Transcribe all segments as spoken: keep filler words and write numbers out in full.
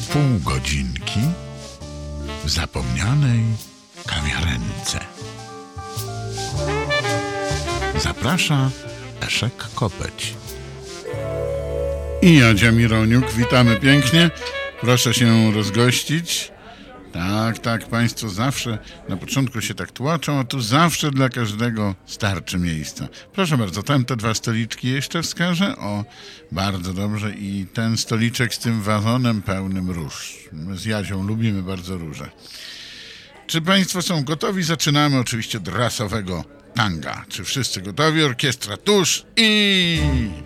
Pół godzinki w zapomnianej kawiarence. Zaprasza Leszek Kopeć i Jadzia Mironiuk. Witamy pięknie. Proszę się rozgościć. Tak, tak, Państwo zawsze na początku się tak tłaczą, a tu zawsze dla każdego starczy miejsca. Proszę bardzo, tam te dwa stoliczki jeszcze wskażę. O, bardzo dobrze. I ten stoliczek z tym wazonem pełnym róż. My z Jadzią lubimy bardzo róże. Czy Państwo są gotowi? Zaczynamy oczywiście od rasowego tanga. Czy wszyscy gotowi? Orkiestra tuż i...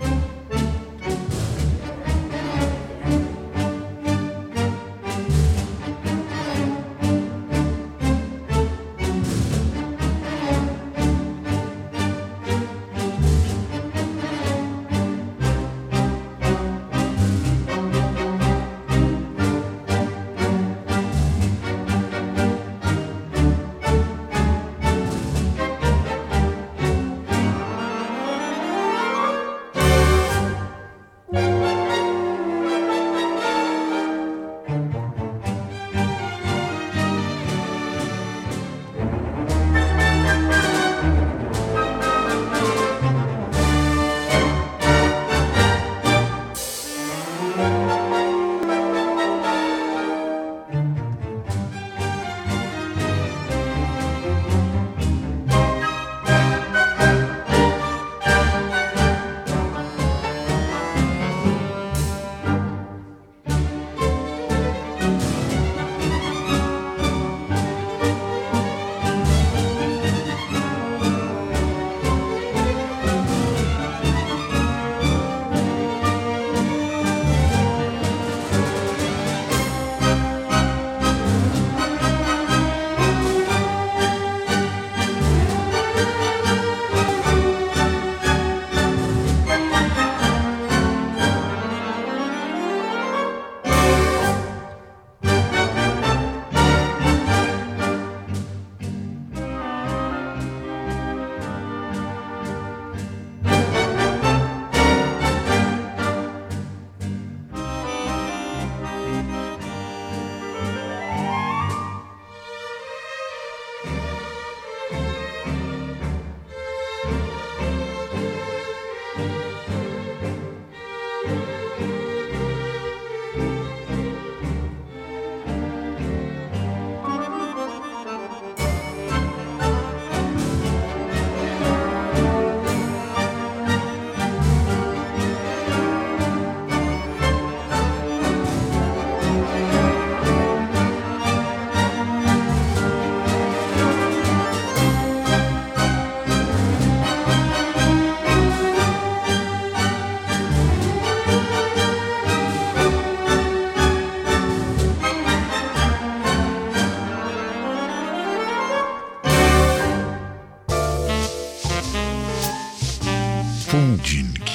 Półgodzinki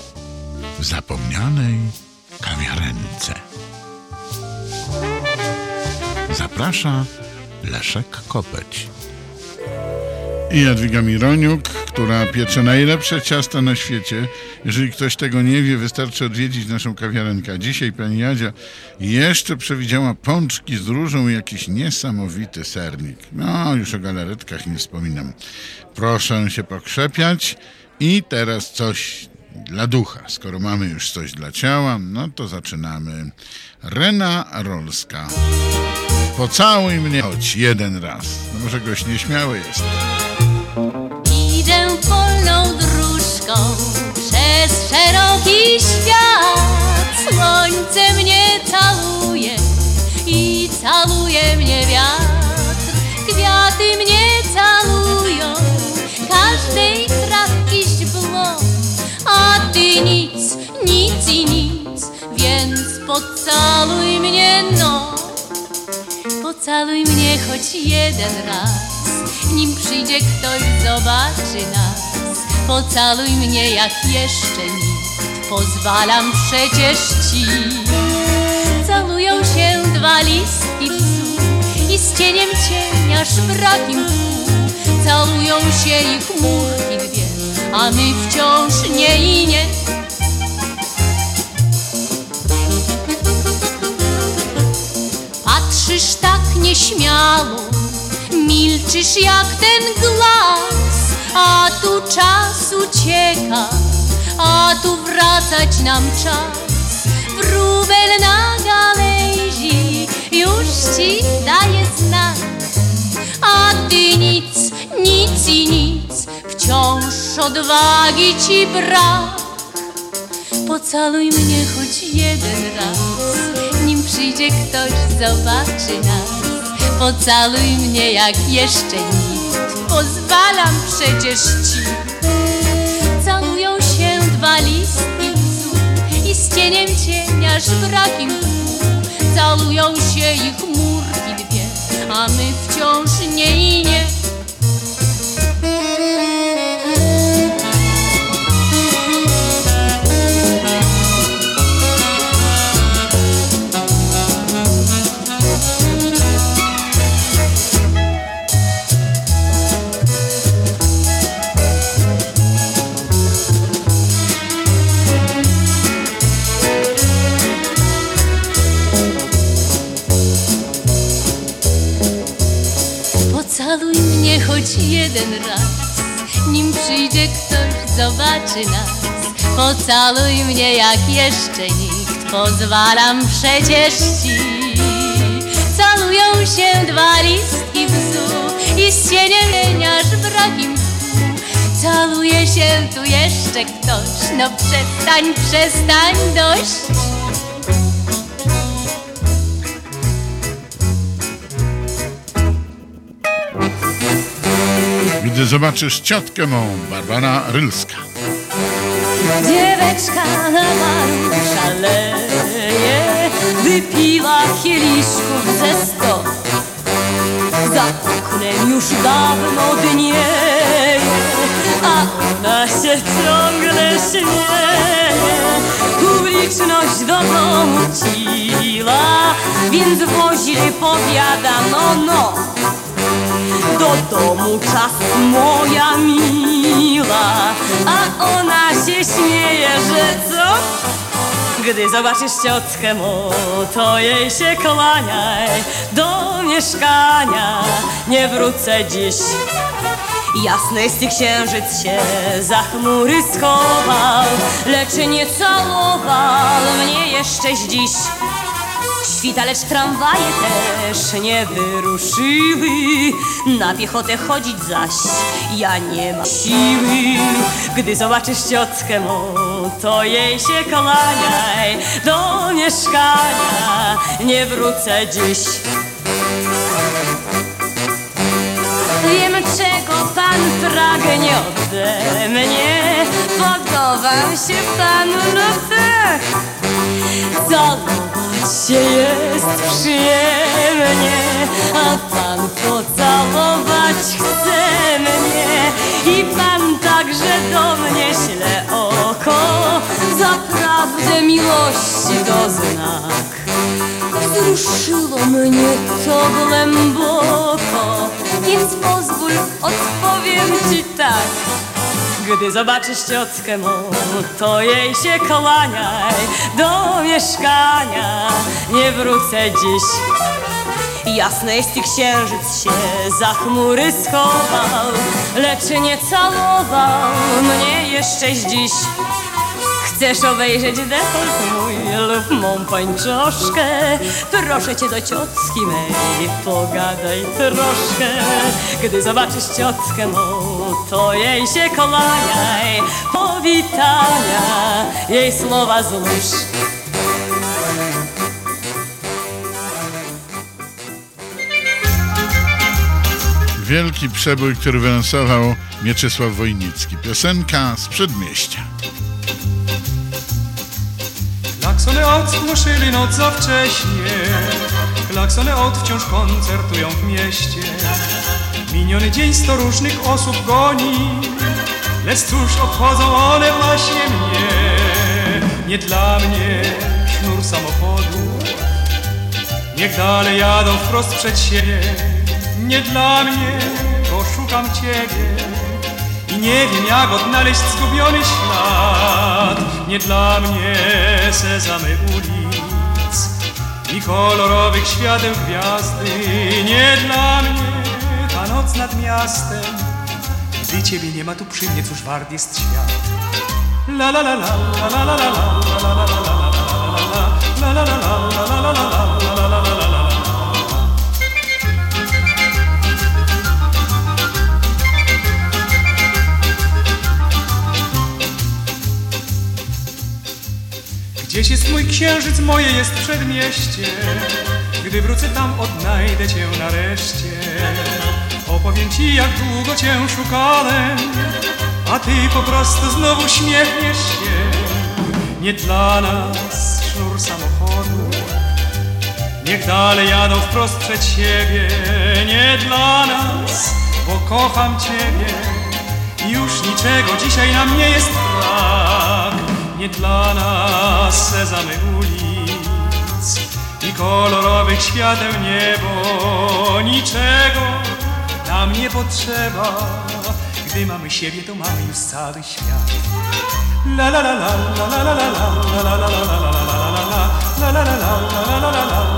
w zapomnianej kawiarence. Zaprasza Leszek Kopeć i Jadwiga Mironiuk, która piecze najlepsze ciasta na świecie. Jeżeli ktoś tego nie wie, wystarczy odwiedzić naszą kawiarenkę. Dzisiaj pani Jadzia jeszcze przewidziała pączki z różą i jakiś niesamowity sernik. No, już o galaretkach nie wspominam. Proszę się pokrzepiać. I teraz coś dla ducha. Skoro mamy już coś dla ciała, no to zaczynamy. Rena Rolska. Pocałuj mnie choć jeden raz. No może goś nieśmiały jest. Idę polną dróżką przez szeroki świat. Słońce mnie całuje i całuje mnie wiatr. Kwiaty mnie całują, każdej trawki źdźbło, a ty nic, nic i nic, więc pocałuj mnie, no. Pocałuj mnie choć jeden raz, nim przyjdzie ktoś, zobaczy nas. Pocałuj mnie jak jeszcze nikt, pozwalam przecież ci. Całują się dwa listki psu i z cieniem cienia szbrakiem pół. Całują się i chmurki dwie, a my wciąż nie i nie. Patrzysz tak nieśmiało, milczysz jak ten glas, a tu czas ucieka, a tu wracać nam czas. Wróbel na gałęzi już ci daje znak, a ty nic, nic i nic, wciąż odwagi ci brak. Pocaluj mnie choć jeden raz, nim przyjdzie ktoś, zobaczy nas. Pocaluj mnie jak jeszcze nikt, pozwalam przecież ci. Calują się dwa listki bzu i z cieniem cieniaż brakiem tchu. Calują się ich chmurki dwie, a my wciąż nie i nie. Pocaluj mnie choć jeden raz, nim przyjdzie ktoś, zobaczy nas. Pocaluj mnie jak jeszcze nikt, pozwalam przecież ci. Calują się dwa listki bzu i z cieniem cieniaż brakiem tchu. Caluje się tu jeszcze ktoś, no przestań, przestań dość. Gdy zobaczysz ciotkę mą, Barbara Rylska. Dzieweczka na baru szaleje, wypiła kieliszków ze sto. Za oknem już dawno dnieje, a ona się ciągle śmieje. Publiczność do domu ciła, więc woźny powiada no no. Do domu czas, moja miła, a ona się śmieje, że co? Gdy zobaczysz ciotkę mą, to jej się kłaniaj. Do mieszkania nie wrócę dziś. Jasny księżyc się za chmury schował, lecz nie całował mnie jeszcze dziś. Świta, lecz tramwaje też nie wyruszyły. Na piechotę chodzić zaś ja nie mam siły. Gdy zobaczysz ciotkę mą, to jej się kłaniaj. Do mieszkania nie wrócę dziś. Wiem, czego pan pragnie ode mnie, podobam się panu, no tak. Całować się jest przyjemnie, a pan pocałować chce mnie. I pan także do mnie śle oko, zaprawdę miłości to znak. Wzruszyło mnie to głęboko, więc pozwól, odpowiem ci tak. Gdy zobaczysz ciotkę mą, to jej się kłaniaj. Do mieszkania nie wrócę dziś. Jasny księżyc się za chmury schował, lecz nie całował mnie jeszcze dziś. Chcesz obejrzeć dekolt mój lub mą pończoszkę? Proszę cię do ciotki mej, pogadaj troszkę. Gdy zobaczysz ciotkę mą, to jej się kłaniaj. Powitania jej słowa złóż. Wielki przebój, który wylansował Mieczysław Wojnicki. Piosenka z Przedmieścia. Klaksony aut spłoszyli noc za wcześnie, klaksony aut wciąż koncertują w mieście. Miniony dzień sto różnych osób goni, lecz cóż obchodzą one właśnie mnie. Nie dla mnie sznur samochodu, niech dalej jadą wprost przed siebie. Nie dla mnie, bo szukam ciebie i nie wiem jak odnaleźć zgubiony ślad. Nie dla mnie sezamy ulic i kolorowych świateł gwiazdy. Nie dla mnie ta noc nad miastem, gdy ciebie nie ma tu przy mnie, cóż wart jest świat. La la la la la la la la la la la la la la la la la la. Gdzieś jest mój księżyc, moje jest przedmieście. Gdy wrócę tam, odnajdę cię nareszcie. Opowiem ci, jak długo cię szukałem, a ty po prostu znowu śmiechniesz się. Nie dla nas sznur samochodu, niech dalej jadą wprost przed siebie. Nie dla nas, bo kocham ciebie. Już niczego dzisiaj nam nie jest brak. Nie dla nas sezamy ulic i kolorowych świateł niebo. Niczego nam nie potrzeba, gdy mamy siebie, to mamy już cały świat. La la la la la la la la la la la la la la la la la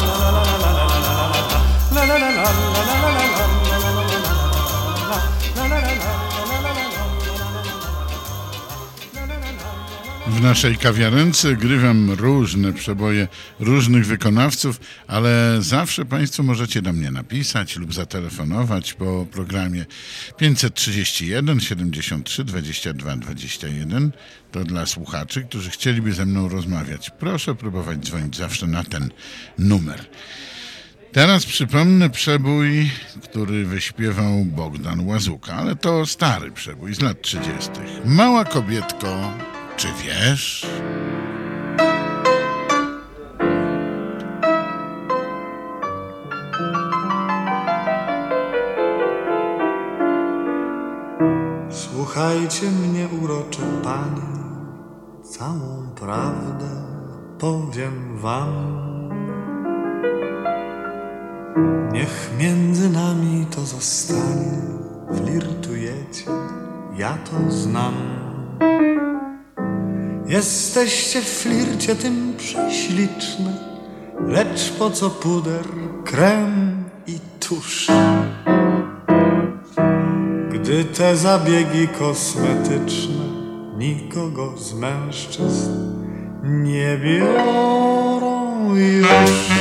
W naszej kawiarence grywam różne przeboje różnych wykonawców, ale zawsze Państwo możecie do mnie napisać lub zatelefonować po programie pięćset trzydzieści jeden siedemdziesiąt trzy dwadzieścia dwa dwadzieścia jeden. To dla słuchaczy, którzy chcieliby ze mną rozmawiać. Proszę próbować dzwonić zawsze na ten numer. Teraz przypomnę przebój, który wyśpiewał Bogdan Łazuka, ale to stary przebój z lat trzydziestych. Mała kobietko, czy wiesz? Słuchajcie mnie, urocze panie, całą prawdę powiem wam. Niech między nami to zostanie, flirtujecie, ja to znam. Jesteście w flircie tym prześliczne, lecz po co puder, krem i tusz? Gdy te zabiegi kosmetyczne nikogo z mężczyzn nie biorą już.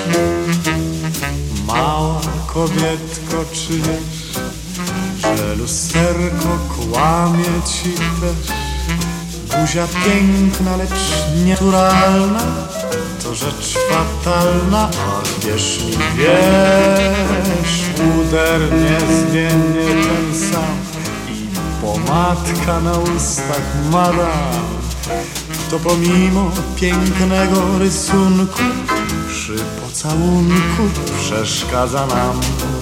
Mała kobietko, czy wiesz, że lusterko kłamie ci też? Buzia piękna, lecz nienaturalna, to rzecz fatalna, a wierz mi, wiesz, puder niezmiennie ten sam i pomadka na ustach madam. To pomimo pięknego rysunku przy pocałunku przeszkadza nam.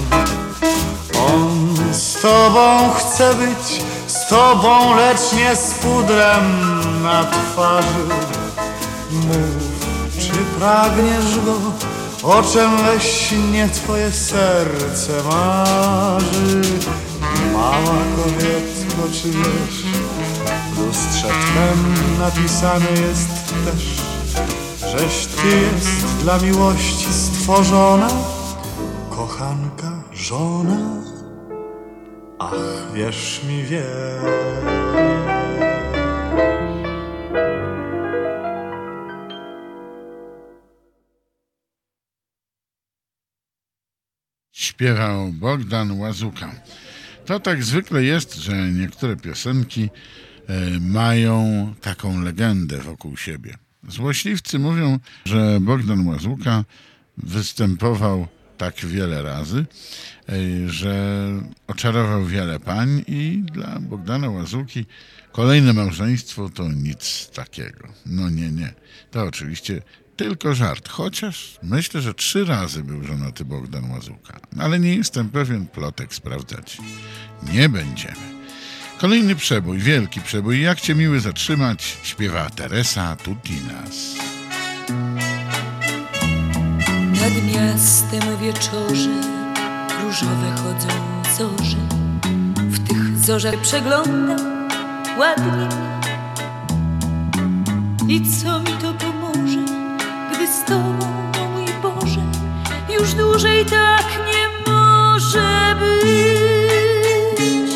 On z tobą chce być, z tobą, lecz nie z pudrem na twarzy. Mów, czy pragniesz go, o czym we śnie twoje serce marzy? Mała kobietko, czy wiesz, w lustrze twem napisane jest też, żeś ty jest dla miłości stworzona, kochanka, żona. Ach, wierz mi, wierz. Śpiewał Bogdan Łazuka. To tak zwykle jest, że niektóre piosenki e, mają taką legendę wokół siebie. Złośliwcy mówią, że Bogdan Łazuka występował tak wiele razy, że oczarował wiele pań i dla Bogdana Łazuki kolejne małżeństwo to nic takiego. No nie, nie. To oczywiście tylko żart. Chociaż myślę, że trzy razy był żonaty Bogdan Łazuka. Ale nie jestem pewien, plotek sprawdzać nie będziemy. Kolejny przebój, wielki przebój. Jak cię miły zatrzymać, śpiewa Teresa Tutinas. Nad miastem wieczorze różowe chodzą zorze. W tych zorzach przeglądam ładnie. I co mi to pomoże, gdy z tobą, o mój Boże, dłużej tak nie może być.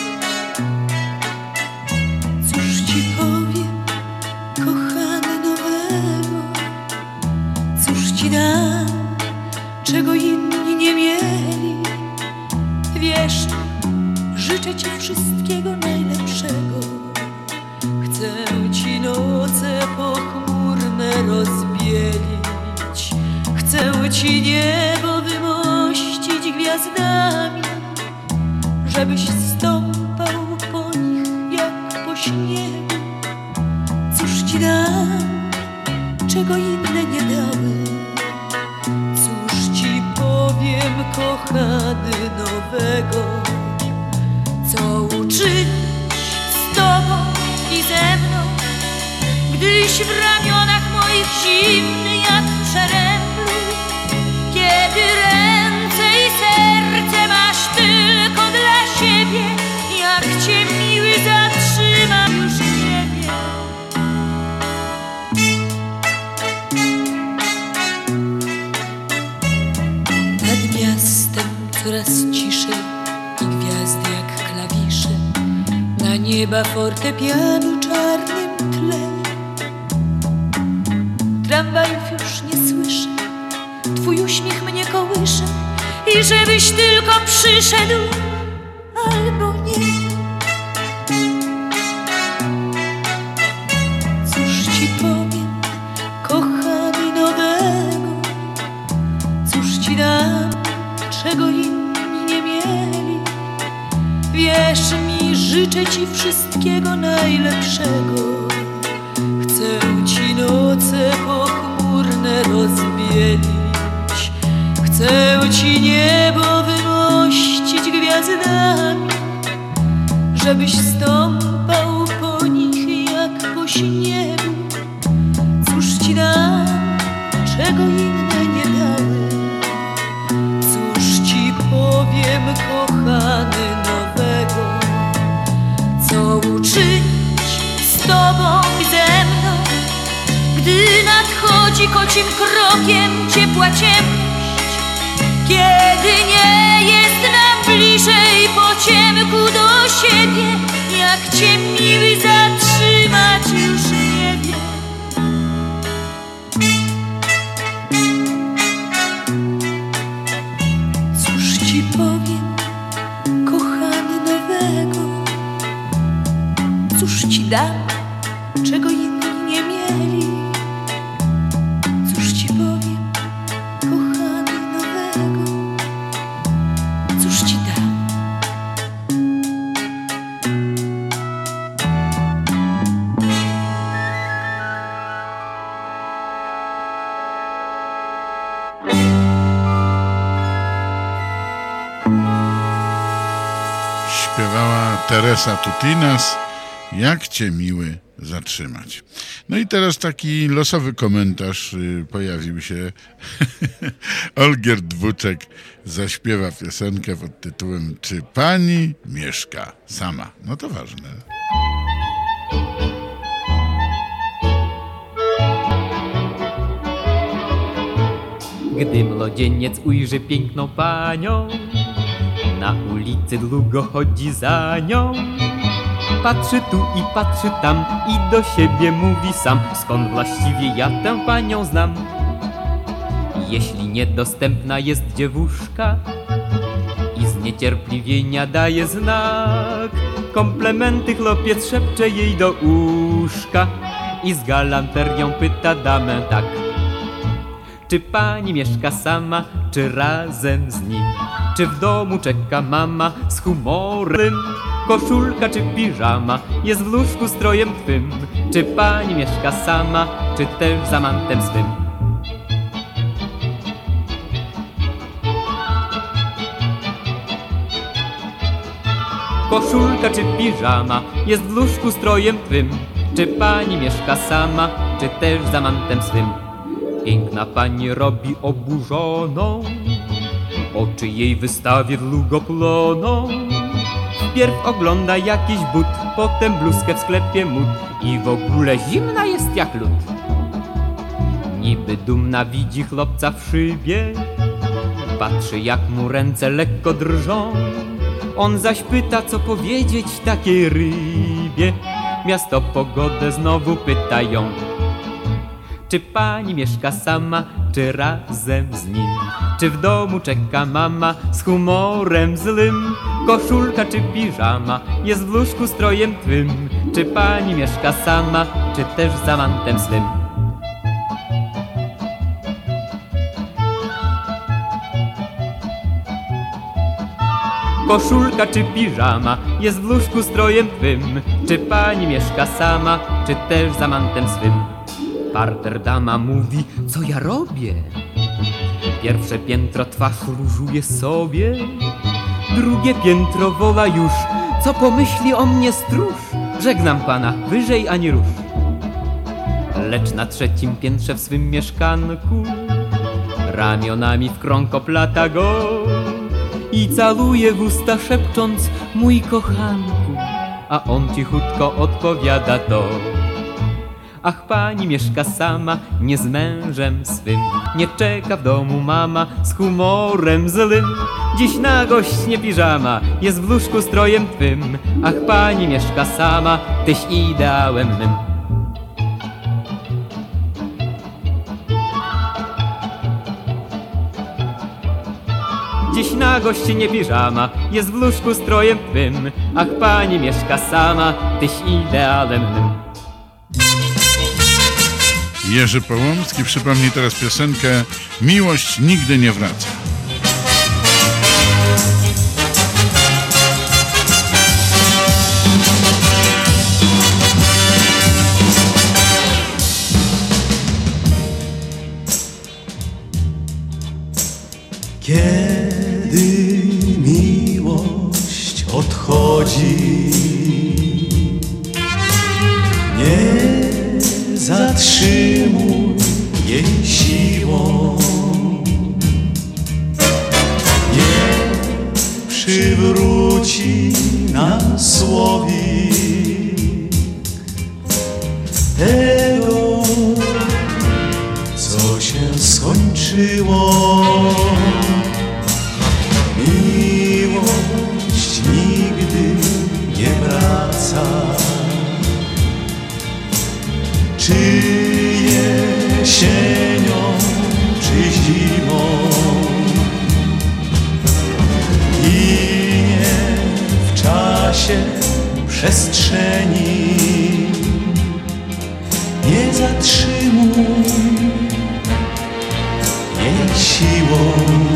Cóż ci powiem, kochany, nowego? Cóż ci dam, czego inni nie mieli? Wiesz, życzę ci wszystkiego najlepszego. Chcę ci noce pochmurne rozbielić. Chcę ci niebo wymościć gwiazdami, żebyś stąpał po nich jak po śniegu. Cóż ci dam, czego inne nie dały? Cóż ci powiem, kochany, nowego? Co uczynić z tobą i ze mną, gdyś w ramionach moich zimny jak przeręblu? Kiedy ręce i serce masz tylko dla siebie, jak cię miły zatrzyma, już nie wiem. Nad miastem coraz ciszej i gwiazdy jak klawisze, na nieba fortepianu czarnym tle. Tramwajów już nie słyszę, twój uśmiech mnie kołysze i żebyś tylko przyszedł albo nie. Cóż ci powiem, kochany, nowego? Cóż ci dam, czego inni nie mieli? Wierz mi, życzę ci wszystkiego najlepszego. Chcę ci noce pochmurne rozbielić. Chcę ci niebo wymościć gwiazdami, żebyś stąpał po nich jak po śniegu. Cóż ci dam, czego inne nie dały? Cóż ci powiem, kochany, nowego? Co uczynić z tobą i ze mną, gdy nadchodzi kocim krokiem ciepła ciemność? Kiedy nie jest nam bliżej po ciemku do siebie, jak cię miły zatrzymać, już nie wiem. Cóż ci powiem, kochany, nowego? Cóż ci dam, czego inni nie mieli? Cóż ci powiem, kochany, nowego? Cóż ci dam? Śpiewała Teresa Tutinas, jak cię miły zatrzymać. No i teraz taki losowy komentarz y, pojawił się. Olgierd Dwuczek zaśpiewa piosenkę pod tytułem Czy pani mieszka sama? No to ważne. Gdy młodzieniec ujrzy piękną panią, na ulicy długo chodzi za nią. Patrzy tu i patrzy tam i do siebie mówi sam: skąd właściwie ja tę panią znam? Jeśli niedostępna jest dziewuszka i zniecierpliwienia daje znak, komplementy chłopiec szepcze jej do uszka i z galanterią pyta damę tak: czy pani mieszka sama, czy razem z nim? Czy w domu czeka mama z humorem? Koszulka czy piżama jest w łóżku strojem twym? Czy pani mieszka sama, czy też z amantem swym? Koszulka czy piżama jest w łóżku strojem twym? Czy pani mieszka sama, czy też z amantem swym? Piękna pani robi oburzoną, oczy jej wystawie długo płoną. Wpierw ogląda jakiś but, potem bluzkę w sklepie mód i w ogóle zimna jest jak lód. Niby dumna widzi chłopca w szybie, patrzy, jak mu ręce lekko drżą. On zaś pyta, co powiedzieć takiej rybie. Miasto pogodę znowu pytają. Czy pani mieszka sama, czy razem z nim? Czy w domu czeka mama z humorem złym? Koszulka czy piżama jest w łóżku strojem twym? Czy pani mieszka sama, czy też z amantem swym? Koszulka czy piżama jest w łóżku strojem twym? Czy pani mieszka sama, czy też z amantem swym? Parter dama mówi, co ja robię? Pierwsze piętro twarz różuje sobie, drugie piętro wola już, co pomyśli o mnie stróż? Żegnam pana, wyżej ani rusz. Lecz na trzecim piętrze w swym mieszkanku ramionami w krąg oplata go i caluje w usta szepcząc, mój kochanku, a on cichutko odpowiada to. Ach, pani mieszka sama, nie z mężem swym, nie czeka w domu mama z humorem złym. Dziś na gośnie piżama jest w łóżku strojem twym. Ach, pani mieszka sama, tyś ideałem mym. Dziś na gościnie piżama jest w łóżku strojem twym. Ach, pani mieszka sama, tyś ideałem mym. Jerzy Połomski przypomni teraz piosenkę Miłość nigdy nie wraca. Kiedy miłość odchodzi, nie zatrzymuj jej siłą, nie przywróci nam słowik tego, co się skończyło. Miłość nigdy nie wraca. Czy jesienią, czy zimą, ginie w czasie przestrzeni. Nie zatrzymuj jej siłą.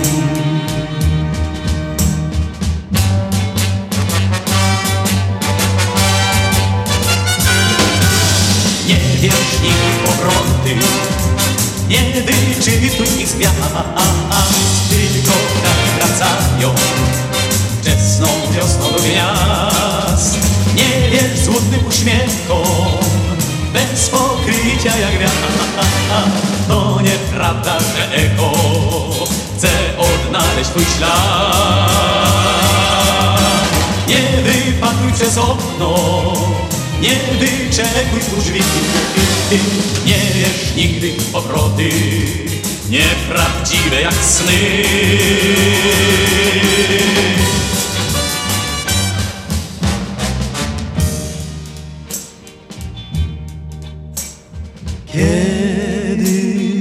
Nie wierz ich w powroty, nie wyczytuj ich zmian, tylko tak wracają wczesną wiosną do gwiazd. Nie wierz złotym uśmiechom, bez pokrycia jak wiatr. To nieprawda, że echo chce odnaleźć twój ślad. Nie wypatruj przez okno, nie wyczekuj u drzwi, nie wierz nigdy w powroty, nieprawdziwe jak sny. Kiedy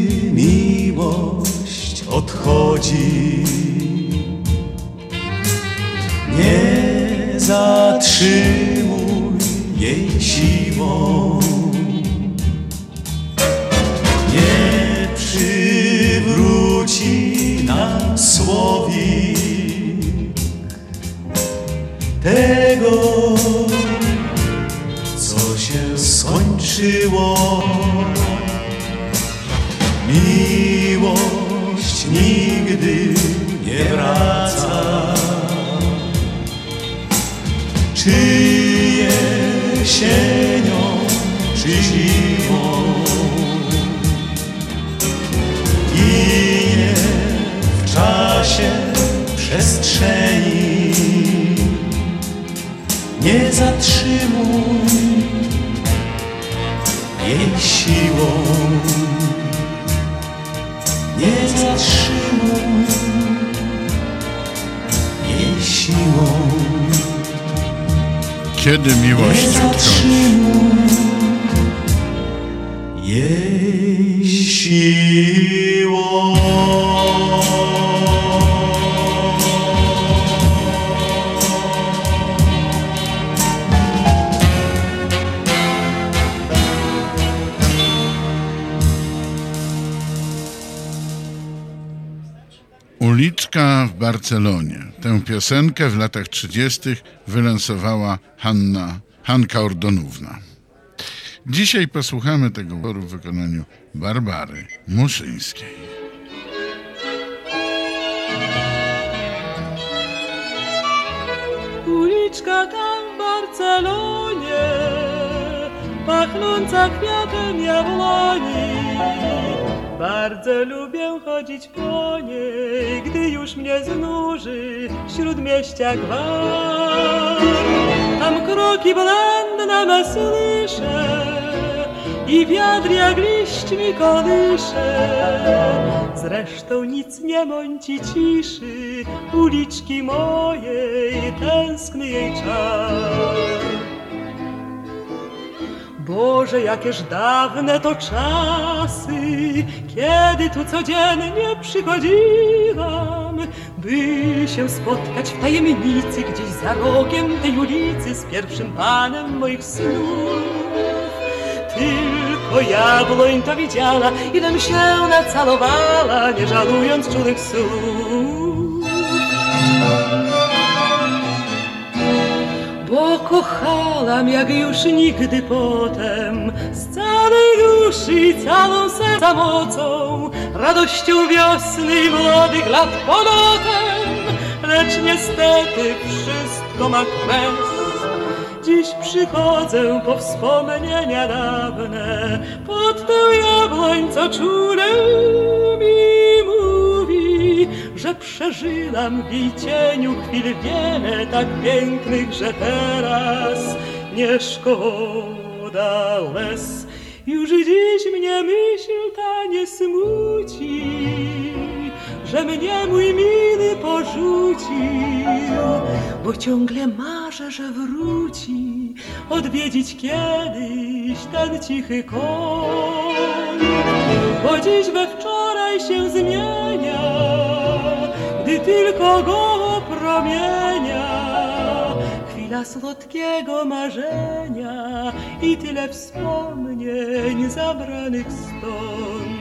miłość odchodzi, nie zatrzymuj jej siłą, nie przywróci nam słowik tego, co się skończyło. Miłość nigdy nie wraca. Czy jesienią, czy zimą, ginie w czasie przestrzeni. Nie zatrzymuj jej siłą. Nie zatrzymuj Kiedy miłość odchodzi. Jej siło. Uliczka w Barcelonie. Tę piosenkę w latach trzydziestych wylansowała Hanna, Hanka Ordonówna. Dzisiaj posłuchamy tego utworu w wykonaniu Barbary Muszyńskiej. Uliczka tam w Barcelonie, pachnąca kwiatem jabłoni. Bardzo lubię chodzić po niej, gdy już mnie znuży śródmieścia gwar. Tam kroki błędne me słyszę i wiatr jak liść mi kołysze. Zresztą nic nie mąci ciszy uliczki mojej, tęskny jej czar. Boże, jakież dawne to czasy, kiedy tu codziennie przychodziłam, by się spotkać w tajemnicy gdzieś za rogiem tej ulicy z pierwszym panem moich snów. Tylko jabłoń to widziała, ilem się nacalowała, nie żalując czulych słów. Bo kochałam jak już nigdy potem, z całej duszy, całą serca mocą, radością wiosny i młodych lat polotem. Lecz niestety wszystko ma kres. Dziś przychodzę po wspomnienia dawne, pod tę jabłoń, co czule mi mówi, że przeżyłam w jej cieniu chwil wiele tak pięknych, że teraz nie szkoda łez. Już dziś mnie myśl ta nie smuci, że mnie mój mily porzucił, bo ciągle marzę, że wróci odwiedzić kiedyś ten cichy koń. Bo dziś we wczoraj się zmienia, gdy tylko go promienia chwila słodkiego marzenia i tyle wspomnień zabranych stąd.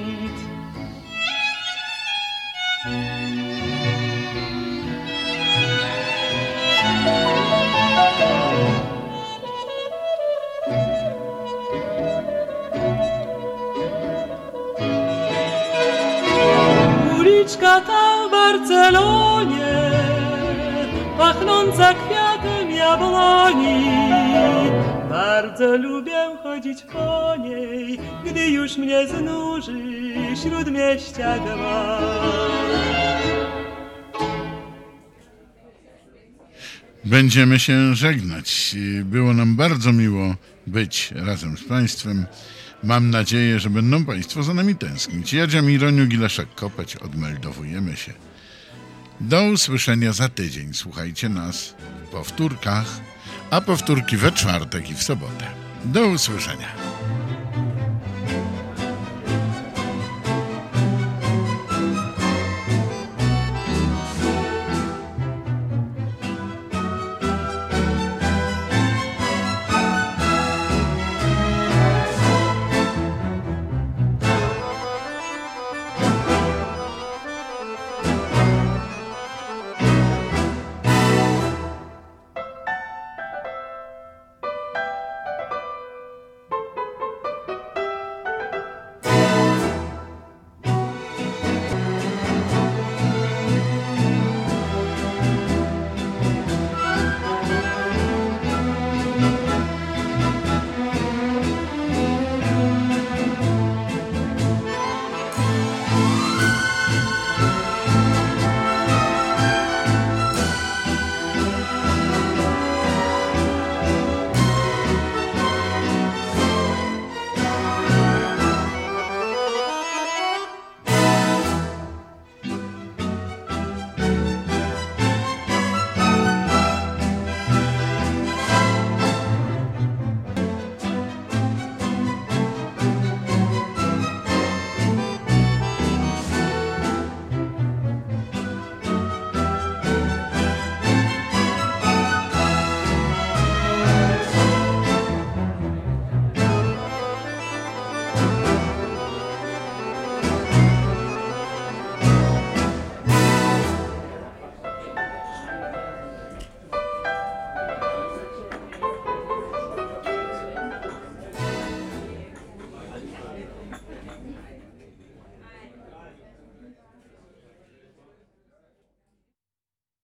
Uliczka ta w Barcelonie, pachnąca kwiatem jabłoni. Bardzo lubię chodzić po niej, gdy już mnie znuży śródmieścia gwar. Będziemy się żegnać. Było nam bardzo miło być razem z Państwem. Mam nadzieję, że będą Państwo za nami tęsknić. Jadzia Mironiuk i Leszek Kopeć, odmeldowujemy się. Do usłyszenia za tydzień. Słuchajcie nas w powtórkach, a powtórki we czwartek i w sobotę. Do usłyszenia.